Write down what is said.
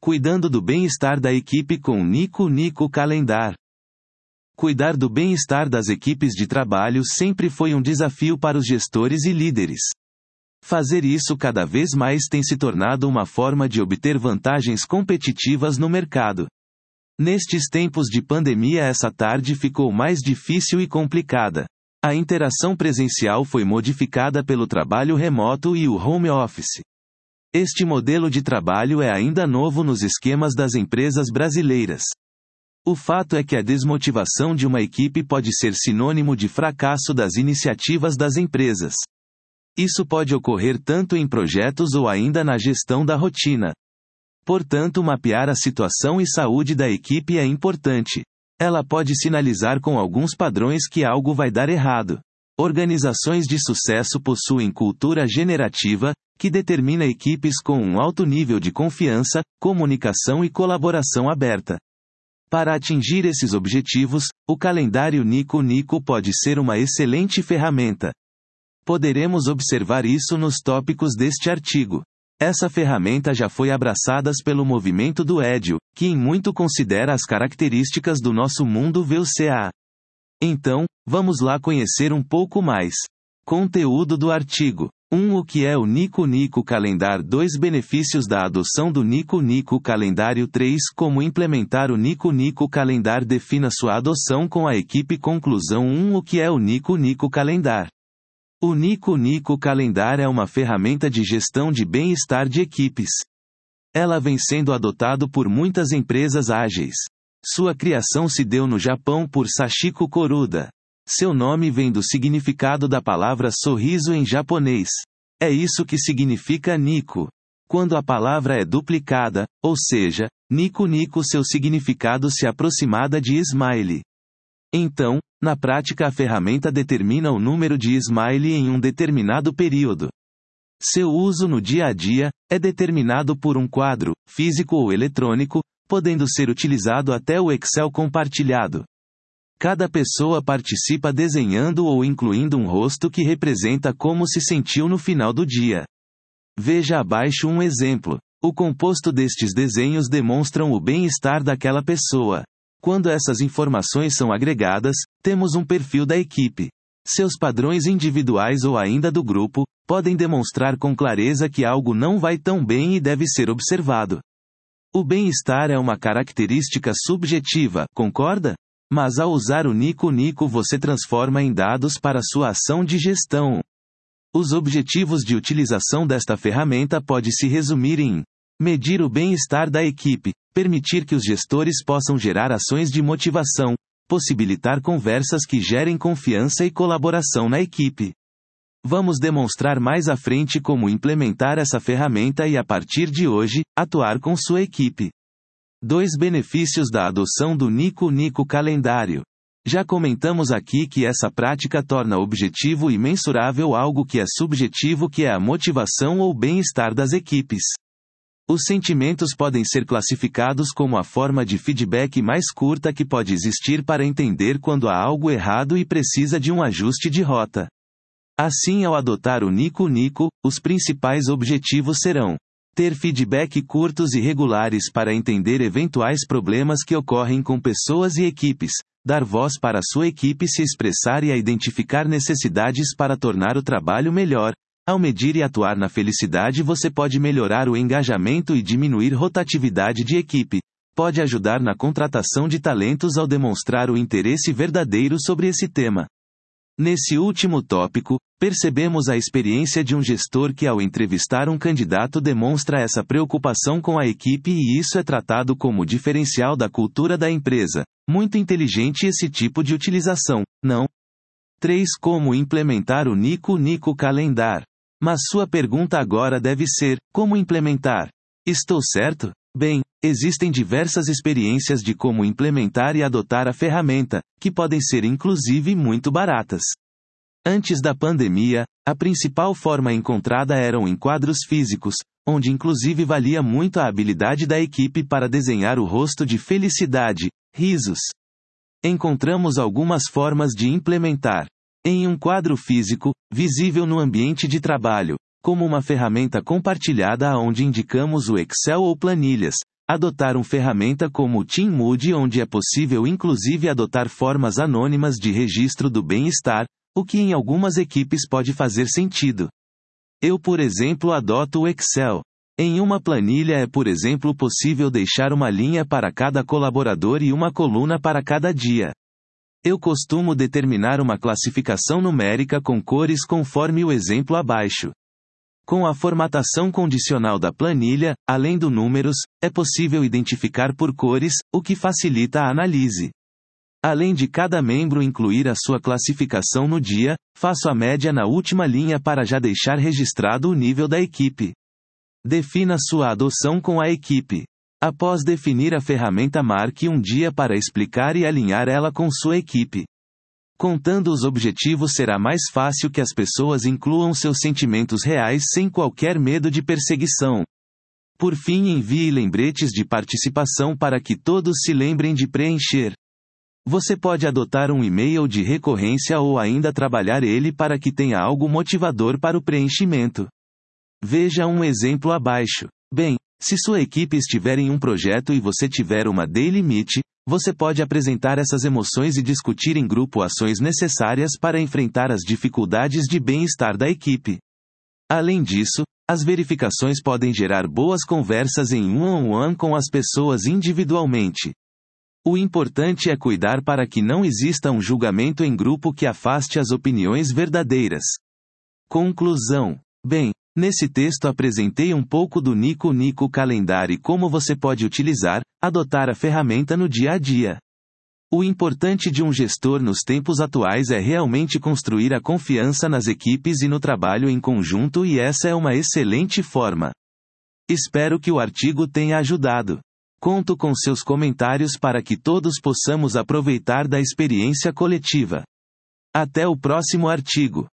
Cuidando do bem-estar da equipe com Nico Nico Calendar. Cuidar do bem-estar das equipes de trabalho sempre foi um desafio para os gestores e líderes. Fazer isso cada vez mais tem se tornado uma forma de obter vantagens competitivas no mercado. Nestes tempos de pandemia, essa tarde ficou mais difícil e complicada. A interação presencial foi modificada pelo trabalho remoto e o home office. Este modelo de trabalho é ainda novo nos esquemas das empresas brasileiras. O fato é que a desmotivação de uma equipe pode ser sinônimo de fracasso das iniciativas das empresas. Isso pode ocorrer tanto em projetos ou ainda na gestão da rotina. Portanto, mapear a situação e saúde da equipe é importante. Ela pode sinalizar com alguns padrões que algo vai dar errado. Organizações de sucesso possuem cultura generativa, que determina equipes com um alto nível de confiança, comunicação e colaboração aberta. Para atingir esses objetivos, o calendário Nico Nico pode ser uma excelente ferramenta. Poderemos observar isso nos tópicos deste artigo. Essa ferramenta já foi abraçada pelo movimento do Agile, que em muito considera as características do nosso mundo VUCA. Então, vamos lá conhecer um pouco mais. Conteúdo do artigo. 1. O que é o Nico Nico Calendar? 2. Benefícios da adoção do Nico Nico Calendário. 3. Como implementar o Nico Nico Calendar? Defina sua adoção com a equipe. Conclusão. 1. O que é o Nico Nico Calendar? O Nico Nico Calendar é uma ferramenta de gestão de bem-estar de equipes. Ela vem sendo adotado por muitas empresas ágeis. Sua criação se deu no Japão por Sachiko Koruda. Seu nome vem do significado da palavra sorriso em japonês. É isso que significa Nico. Quando a palavra é duplicada, ou seja, Nico Nico, seu significado se aproxima de smile. Então, na prática, a ferramenta determina o número de smile em um determinado período. Seu uso no dia a dia é determinado por um quadro, físico ou eletrônico, podendo ser utilizado até o Excel compartilhado. Cada pessoa participa desenhando ou incluindo um rosto que representa como se sentiu no final do dia. Veja abaixo um exemplo. O composto destes desenhos demonstram o bem-estar daquela pessoa. Quando essas informações são agregadas, temos um perfil da equipe. Seus padrões individuais ou ainda do grupo podem demonstrar com clareza que algo não vai tão bem e deve ser observado. O bem-estar é uma característica subjetiva, concorda? Mas ao usar o Nico Nico você transforma em dados para sua ação de gestão. Os objetivos de utilização desta ferramenta pode se resumir em medir o bem-estar da equipe, permitir que os gestores possam gerar ações de motivação, possibilitar conversas que gerem confiança e colaboração na equipe. Vamos demonstrar mais à frente como implementar essa ferramenta e a partir de hoje, atuar com sua equipe. 2 benefícios da adoção do Nico Nico Calendário. Já comentamos aqui que essa prática torna objetivo e mensurável algo que é subjetivo, que é a motivação ou bem-estar das equipes. Os sentimentos podem ser classificados como a forma de feedback mais curta que pode existir para entender quando há algo errado e precisa de um ajuste de rota. Assim, ao adotar o Nico Nico, os principais objetivos serão ter feedback curtos e regulares para entender eventuais problemas que ocorrem com pessoas e equipes, dar voz para sua equipe se expressar e a identificar necessidades para tornar o trabalho melhor. Ao medir e atuar na felicidade, você pode melhorar o engajamento e diminuir rotatividade de equipe. Pode ajudar na contratação de talentos ao demonstrar o interesse verdadeiro sobre esse tema. Nesse último tópico, percebemos a experiência de um gestor que ao entrevistar um candidato demonstra essa preocupação com a equipe e isso é tratado como diferencial da cultura da empresa. Muito inteligente esse tipo de utilização, não? 3. Como implementar o Nico Nico Calendar? Mas sua pergunta agora deve ser, como implementar? Estou certo? Bem, existem diversas experiências de como implementar e adotar a ferramenta, que podem ser inclusive muito baratas. Antes da pandemia, a principal forma encontrada eram em quadros físicos, onde inclusive valia muito a habilidade da equipe para desenhar o rosto de felicidade, risos. Encontramos algumas formas de implementar. Em um quadro físico, visível no ambiente de trabalho, como uma ferramenta compartilhada onde indicamos o Excel ou planilhas, adotar uma ferramenta como o TeamMood, onde é possível inclusive adotar formas anônimas de registro do bem-estar, o que em algumas equipes pode fazer sentido. Eu, por exemplo, adoto o Excel. Em uma planilha é, por exemplo, possível deixar uma linha para cada colaborador e uma coluna para cada dia. Eu costumo determinar uma classificação numérica com cores conforme o exemplo abaixo. Com a formatação condicional da planilha, além do números, é possível identificar por cores, o que facilita a análise. Além de cada membro incluir a sua classificação no dia, faço a média na última linha para já deixar registrado o nível da equipe. Defina sua adoção com a equipe. Após definir a ferramenta, marque um dia para explicar e alinhar ela com sua equipe. Contando os objetivos, será mais fácil que as pessoas incluam seus sentimentos reais sem qualquer medo de perseguição. Por fim, envie lembretes de participação para que todos se lembrem de preencher. Você pode adotar um e-mail de recorrência ou ainda trabalhar ele para que tenha algo motivador para o preenchimento. Veja um exemplo abaixo. Bem, se sua equipe estiver em um projeto e você tiver uma daily meet, você pode apresentar essas emoções e discutir em grupo ações necessárias para enfrentar as dificuldades de bem-estar da equipe. Além disso, as verificações podem gerar boas conversas em one-on-one com as pessoas individualmente. O importante é cuidar para que não exista um julgamento em grupo que afaste as opiniões verdadeiras. Conclusão. Bem, nesse texto apresentei um pouco do Nico Calendar e como você pode adotar a ferramenta no dia a dia. O importante de um gestor nos tempos atuais é realmente construir a confiança nas equipes e no trabalho em conjunto, e essa é uma excelente forma. Espero que o artigo tenha ajudado. Conto com seus comentários para que todos possamos aproveitar da experiência coletiva. Até o próximo artigo.